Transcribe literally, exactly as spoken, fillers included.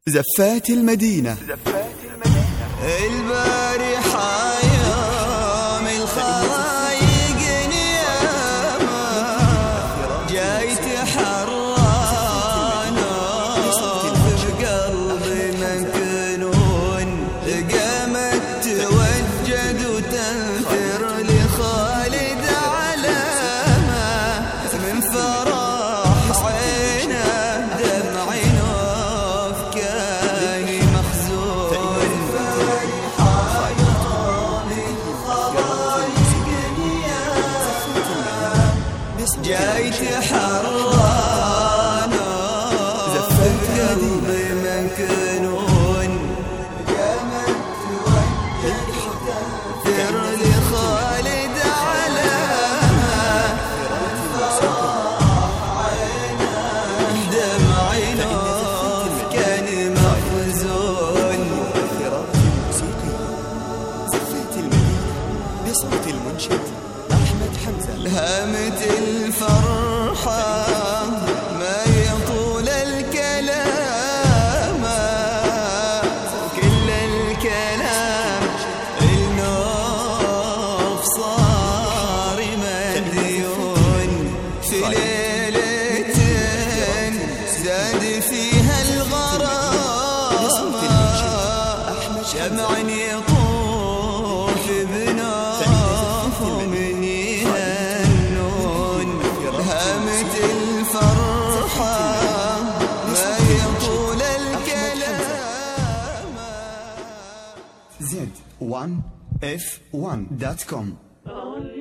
زفات المدينة. البارحة يوم الخلايق نيامة جايت حرانا بقلبي مكنون قامت توجد وتنثر لخالد علامة من فرح عينه دمع نوف كان مخزون جايت حرانا بقلبي مكنون قامت توجه لخالد علامة دمع نوف كان مخزون. زفات المدينة بصوت المنشد أحمد حمزة. الهمت الفرحة ما يطول الكلام كل الكلام النوف صار مديون في ليلة زاد فيها الغرام شمع يطوف بنوف من يهنون هامت الفرحة ما يطول الكلام. زد وان اف وان دوت كوم.